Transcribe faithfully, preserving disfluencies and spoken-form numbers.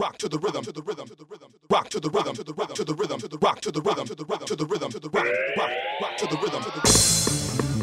rock to the rhythm, to the rhythm, to the rhythm, rock to the rhythm, to the rock to the rhythm, to the rock to the rhythm, to the rock to the rhythm, to the rock, rock, rock to the rhythm, to the rhythm.